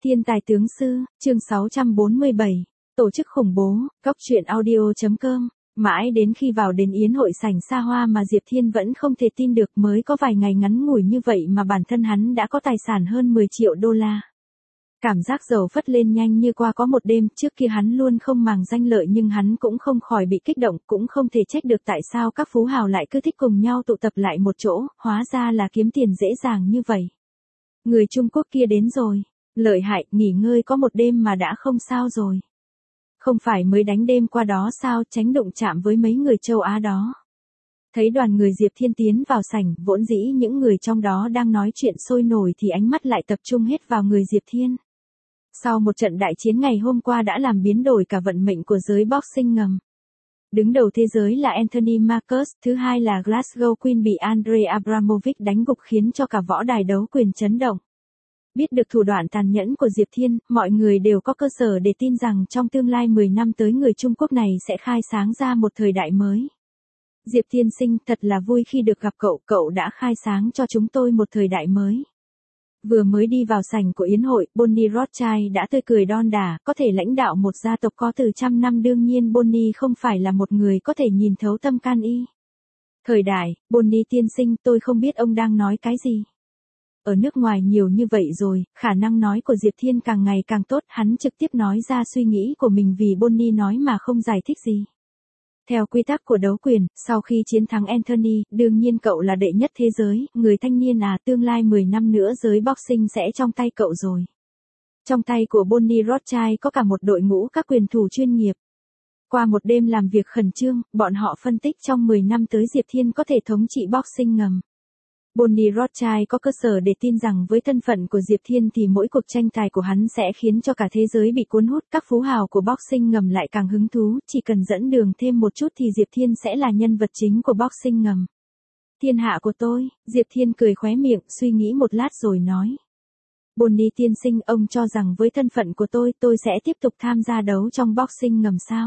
Thiên tài tướng sư, chương 647, tổ chức khủng bố, góc truyện audio.com. Mãi đến khi vào đến yến hội sảnh xa hoa mà Diệp Thiên vẫn không thể tin được, mới có vài ngày ngắn ngủi như vậy mà bản thân hắn đã có tài sản hơn 10 triệu đô la. Cảm giác giàu phất lên nhanh như qua có một đêm. Trước kia hắn luôn không màng danh lợi nhưng hắn cũng không khỏi bị kích động, cũng không thể trách được tại sao các phú hào lại cứ thích cùng nhau tụ tập lại một chỗ, hóa ra là kiếm tiền dễ dàng như vậy. Người Trung Quốc kia đến rồi. Lợi hại, nghỉ ngơi có một đêm mà đã không sao rồi. Không phải mới đánh đêm qua đó sao, tránh đụng chạm với mấy người châu Á đó. Thấy đoàn người Diệp Thiên tiến vào sảnh, vốn dĩ những người trong đó đang nói chuyện sôi nổi thì ánh mắt lại tập trung hết vào người Diệp Thiên. Sau một trận đại chiến ngày hôm qua đã làm biến đổi cả vận mệnh của giới boxing ngầm. Đứng đầu thế giới là Anthony Marcus, thứ hai là Glasgow Queen bị Andre Abramovich đánh gục khiến cho cả võ đài đấu quyền chấn động. Biết được thủ đoạn tàn nhẫn của Diệp Thiên, mọi người đều có cơ sở để tin rằng trong tương lai 10 năm tới người Trung Quốc này sẽ khai sáng ra một thời đại mới. Diệp Thiên sinh, thật là vui khi được gặp cậu, cậu đã khai sáng cho chúng tôi một thời đại mới. Vừa mới đi vào sảnh của yến hội, Bonnie Rothschild đã tươi cười đon đả, có thể lãnh đạo một gia tộc có từ trăm năm, đương nhiên Bonnie không phải là một người có thể nhìn thấu tâm can y. Thời đại, Bonnie tiên sinh, tôi không biết ông đang nói cái gì. Ở nước ngoài nhiều như vậy rồi, khả năng nói của Diệp Thiên càng ngày càng tốt, hắn trực tiếp nói ra suy nghĩ của mình vì Bonnie nói mà không giải thích gì. Theo quy tắc của đấu quyền, sau khi chiến thắng Anthony, đương nhiên cậu là đệ nhất thế giới, người thanh niên tương lai 10 năm nữa giới boxing sẽ trong tay cậu rồi. Trong tay của Bonnie Rothschild có cả một đội ngũ các quyền thủ chuyên nghiệp. Qua một đêm làm việc khẩn trương, bọn họ phân tích trong 10 năm tới Diệp Thiên có thể thống trị boxing ngầm. Bonnie Rothschild có cơ sở để tin rằng với thân phận của Diệp Thiên thì mỗi cuộc tranh tài của hắn sẽ khiến cho cả thế giới bị cuốn hút, các phú hào của boxing ngầm lại càng hứng thú, chỉ cần dẫn đường thêm một chút thì Diệp Thiên sẽ là nhân vật chính của boxing ngầm. Thiên hạ của tôi, Diệp Thiên cười khóe miệng, suy nghĩ một lát rồi nói. Bonnie tiên sinh, ông cho rằng với thân phận của tôi sẽ tiếp tục tham gia đấu trong boxing ngầm sao?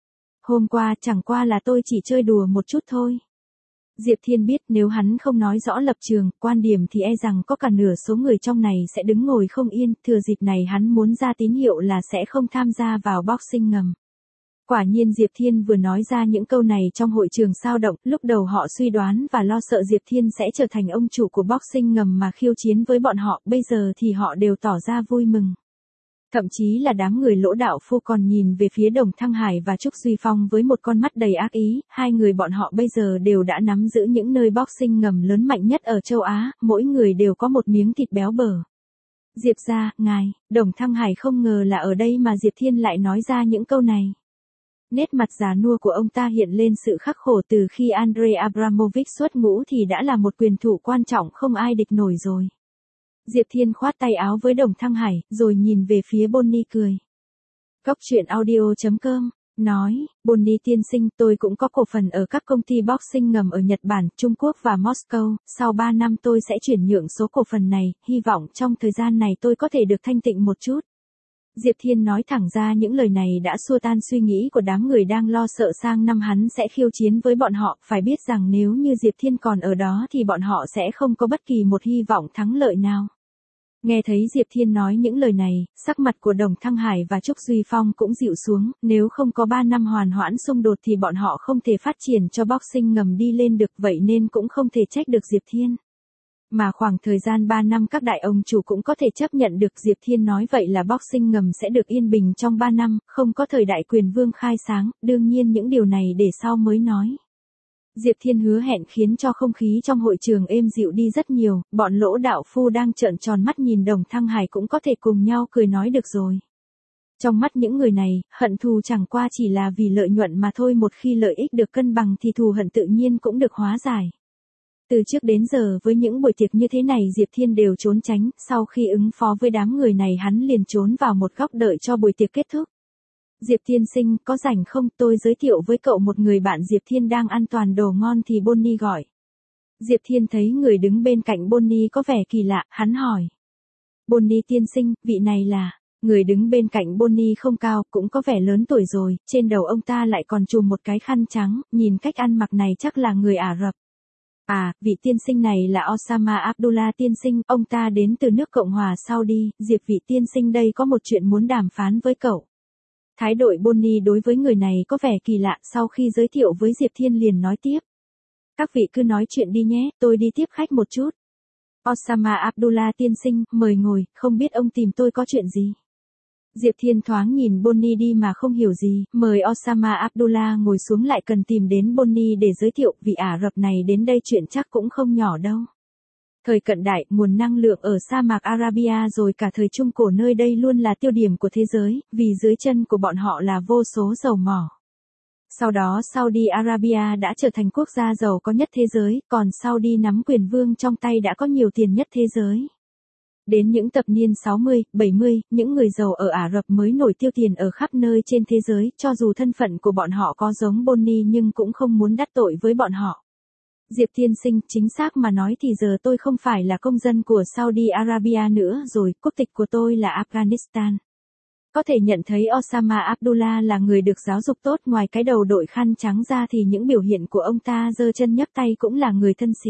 Hôm qua chẳng qua là tôi chỉ chơi đùa một chút thôi. Diệp Thiên biết nếu hắn không nói rõ lập trường, quan điểm thì e rằng có cả nửa số người trong này sẽ đứng ngồi không yên, thừa dịp này hắn muốn ra tín hiệu là sẽ không tham gia vào boxing ngầm. Quả nhiên Diệp Thiên vừa nói ra những câu này trong hội trường sao động, lúc đầu họ suy đoán và lo sợ Diệp Thiên sẽ trở thành ông chủ của boxing ngầm mà khiêu chiến với bọn họ, bây giờ thì họ đều tỏ ra vui mừng. Thậm chí là đám người Lỗ Đạo Phu còn nhìn về phía Đồng Thăng Hải và Trúc Duy Phong với một con mắt đầy ác ý, hai người bọn họ bây giờ đều đã nắm giữ những nơi boxing ngầm lớn mạnh nhất ở châu Á, mỗi người đều có một miếng thịt béo bở. Diệp gia, ngài, Đồng Thăng Hải không ngờ là ở đây mà Diệp Thiên lại nói ra những câu này. Nét mặt già nua của ông ta hiện lên sự khắc khổ, từ khi Andre Abramovich xuất ngũ thì đã là một quyền thủ quan trọng không ai địch nổi rồi. Diệp Thiên khoát tay áo với Đồng Thăng Hải, rồi nhìn về phía Bonnie cười. Góc truyện audio.com, nói, Bonnie tiên sinh, tôi cũng có cổ phần ở các công ty boxing ngầm ở Nhật Bản, Trung Quốc và Moscow, sau 3 năm tôi sẽ chuyển nhượng số cổ phần này, hy vọng trong thời gian này tôi có thể được thanh tịnh một chút. Diệp Thiên nói thẳng ra những lời này đã xua tan suy nghĩ của đám người đang lo sợ sang năm hắn sẽ khiêu chiến với bọn họ, phải biết rằng nếu như Diệp Thiên còn ở đó thì bọn họ sẽ không có bất kỳ một hy vọng thắng lợi nào. Nghe thấy Diệp Thiên nói những lời này, sắc mặt của Đồng Thăng Hải và Trúc Duy Phong cũng dịu xuống, nếu không có 3 năm hoàn hoãn xung đột thì bọn họ không thể phát triển cho boxing ngầm đi lên được, vậy nên cũng không thể trách được Diệp Thiên. Mà khoảng thời gian 3 năm các đại ông chủ cũng có thể chấp nhận được, Diệp Thiên nói vậy là boxing ngầm sẽ được yên bình trong 3 năm, không có thời đại quyền vương khai sáng, đương nhiên những điều này để sau mới nói. Diệp Thiên hứa hẹn khiến cho không khí trong hội trường êm dịu đi rất nhiều, bọn Lỗ Đạo Phu đang trợn tròn mắt nhìn Đồng Thăng Hải cũng có thể cùng nhau cười nói được rồi. Trong mắt những người này, hận thù chẳng qua chỉ là vì lợi nhuận mà thôi, một khi lợi ích được cân bằng thì thù hận tự nhiên cũng được hóa giải. Từ trước đến giờ với những buổi tiệc như thế này Diệp Thiên đều trốn tránh, sau khi ứng phó với đám người này hắn liền trốn vào một góc đợi cho buổi tiệc kết thúc. Diệp Thiên sinh, có rảnh không, tôi giới thiệu với cậu một người bạn. Diệp Thiên đang ăn toàn đồ ngon thì Bonnie gọi. Diệp Thiên thấy người đứng bên cạnh Bonnie có vẻ kỳ lạ, hắn hỏi. Bonnie tiên sinh, vị này là... Người đứng bên cạnh Bonnie không cao, cũng có vẻ lớn tuổi rồi, trên đầu ông ta lại còn trùm một cái khăn trắng, nhìn cách ăn mặc này chắc là người Ả Rập. À, vị tiên sinh này là Osama Abdullah tiên sinh, ông ta đến từ nước Cộng hòa Saudi, Diệp vị tiên sinh đây có một chuyện muốn đàm phán với cậu. Thái độ Bonnie đối với người này có vẻ kỳ lạ, sau khi giới thiệu với Diệp Thiên liền nói tiếp. Các vị cứ nói chuyện đi nhé, tôi đi tiếp khách một chút. Osama Abdullah tiên sinh, mời ngồi, không biết ông tìm tôi có chuyện gì. Diệp Thiên thoáng nhìn Bonnie đi mà không hiểu gì, mời Osama Abdullah ngồi xuống lại cần tìm đến Bonnie để giới thiệu, vị Ả Rập này đến đây chuyện chắc cũng không nhỏ đâu. Thời cận đại, nguồn năng lượng ở sa mạc Arabia rồi cả thời Trung Cổ nơi đây luôn là tiêu điểm của thế giới, vì dưới chân của bọn họ là vô số dầu mỏ. Sau đó Saudi Arabia đã trở thành quốc gia giàu có nhất thế giới, còn Saudi nắm quyền vương trong tay đã có nhiều tiền nhất thế giới. Đến những thập niên 60, 70, những người giàu ở Ả Rập mới nổi tiêu tiền ở khắp nơi trên thế giới, cho dù thân phận của bọn họ có giống Bonnie nhưng cũng không muốn đắc tội với bọn họ. Diệp tiên sinh, chính xác mà nói thì giờ tôi không phải là công dân của Saudi Arabia nữa rồi, quốc tịch của tôi là Afghanistan. Có thể nhận thấy Osama Abdullah là người được giáo dục tốt, ngoài cái đầu đội khăn trắng ra thì những biểu hiện của ông ta giơ chân nhấc tay cũng là người thân sĩ.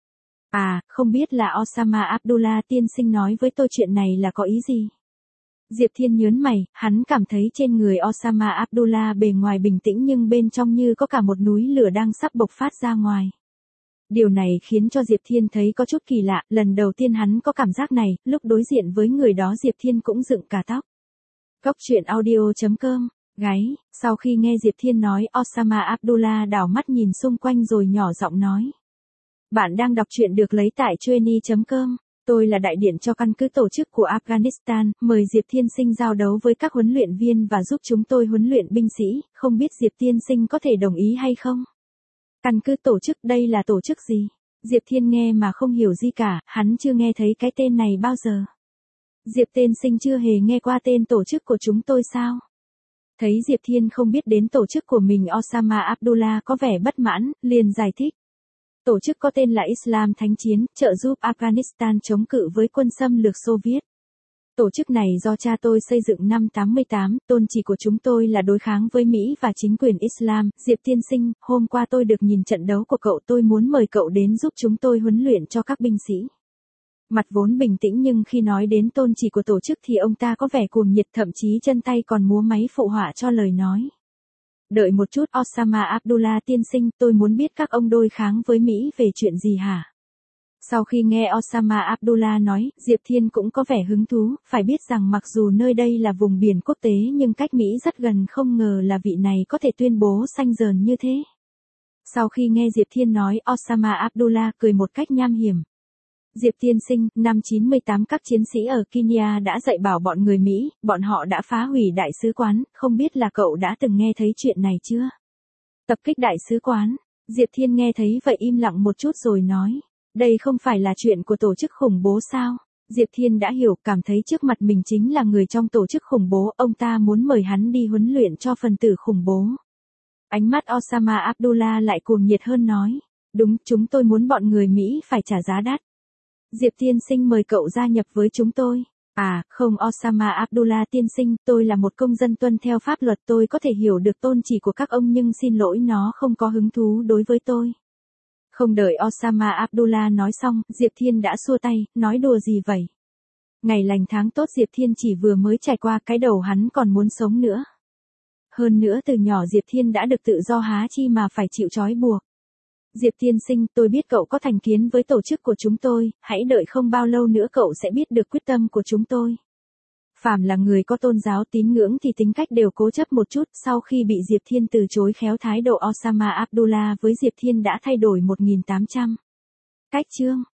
À, không biết là Osama Abdullah tiên sinh nói với tôi chuyện này là có ý gì? Diệp Thiên nhớn mày, hắn cảm thấy trên người Osama Abdullah bề ngoài bình tĩnh nhưng bên trong như có cả một núi lửa đang sắp bộc phát ra ngoài. Điều này khiến cho Diệp Thiên thấy có chút kỳ lạ, lần đầu tiên hắn có cảm giác này, lúc đối diện với người đó Diệp Thiên cũng dựng cả tóc. Góc truyện audio.com, gáy, sau khi nghe Diệp Thiên nói Osama Abdullah đảo mắt nhìn xung quanh rồi nhỏ giọng nói. Bạn đang đọc truyện được lấy tại Chueny.com, tôi là đại diện cho căn cứ tổ chức của Afghanistan, mời Diệp Thiên sinh giao đấu với các huấn luyện viên và giúp chúng tôi huấn luyện binh sĩ, không biết Diệp Thiên sinh có thể đồng ý hay không? Căn cứ tổ chức đây là tổ chức gì? Diệp Thiên nghe mà không hiểu gì cả, hắn chưa nghe thấy cái tên này bao giờ. Diệp tiên sinh chưa hề nghe qua tên tổ chức của chúng tôi sao? Thấy Diệp Thiên không biết đến tổ chức của mình, Osama Abdullah có vẻ bất mãn, liền giải thích. Tổ chức có tên là Islam Thánh Chiến, trợ giúp Afghanistan chống cự với quân xâm lược Xô Viết. Tổ chức này do cha tôi xây dựng năm 88, tôn chỉ của chúng tôi là đối kháng với Mỹ và chính quyền Islam. Diệp tiên sinh, hôm qua tôi được nhìn trận đấu của cậu, tôi muốn mời cậu đến giúp chúng tôi huấn luyện cho các binh sĩ. Mặt vốn bình tĩnh nhưng khi nói đến tôn chỉ của tổ chức thì ông ta có vẻ cuồng nhiệt, thậm chí chân tay còn múa máy phụ họa cho lời nói. Đợi một chút Osama Abdullah tiên sinh, tôi muốn biết các ông đối kháng với Mỹ về chuyện gì hả? Sau khi nghe Osama Abdullah nói, Diệp Thiên cũng có vẻ hứng thú, phải biết rằng mặc dù nơi đây là vùng biển quốc tế nhưng cách Mỹ rất gần, không ngờ là vị này có thể tuyên bố xanh dờn như thế. Sau khi nghe Diệp Thiên nói, Osama Abdullah cười một cách nham hiểm. Diệp tiên sinh, năm 98 các chiến sĩ ở Kenya đã dạy bảo bọn người Mỹ, bọn họ đã phá hủy đại sứ quán, không biết là cậu đã từng nghe thấy chuyện này chưa? Tập kích đại sứ quán, Diệp Thiên nghe thấy vậy im lặng một chút rồi nói, đây không phải là chuyện của tổ chức khủng bố sao? Diệp Thiên đã hiểu, cảm thấy trước mặt mình chính là người trong tổ chức khủng bố, ông ta muốn mời hắn đi huấn luyện cho phần tử khủng bố. Ánh mắt Osama Abdullah lại cuồng nhiệt hơn nói, đúng, chúng tôi muốn bọn người Mỹ phải trả giá đắt. Diệp tiên sinh mời cậu gia nhập với chúng tôi. À, không Osama Abdullah tiên sinh, tôi là một công dân tuân theo pháp luật, tôi có thể hiểu được tôn chỉ của các ông nhưng xin lỗi nó không có hứng thú đối với tôi. Không đợi Osama Abdullah nói xong, Diệp Thiên đã xua tay, nói đùa gì vậy? Ngày lành tháng tốt Diệp Thiên chỉ vừa mới trải qua, cái đầu hắn còn muốn sống nữa. Hơn nữa từ nhỏ Diệp Thiên đã được tự do há chi mà phải chịu trói buộc. Diệp tiên sinh, tôi biết cậu có thành kiến với tổ chức của chúng tôi, hãy đợi không bao lâu nữa cậu sẽ biết được quyết tâm của chúng tôi. Phàm là người có tôn giáo tín ngưỡng thì tính cách đều cố chấp một chút, sau khi bị Diệp Thiên từ chối khéo, thái độ Osama Abdullah với Diệp Thiên đã thay đổi 1800. Cách chương